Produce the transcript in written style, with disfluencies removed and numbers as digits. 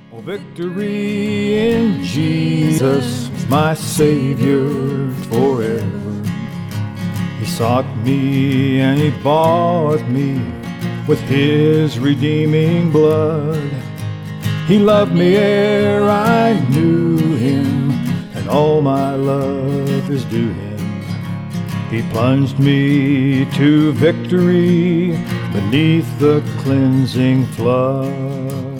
Oh, victory in Jesus, my Savior forever. He sought me and He bought me with His redeeming blood. He loved me ere I knew Him, and all my love is due Him. He plunged me to victory beneath the cleansing flood.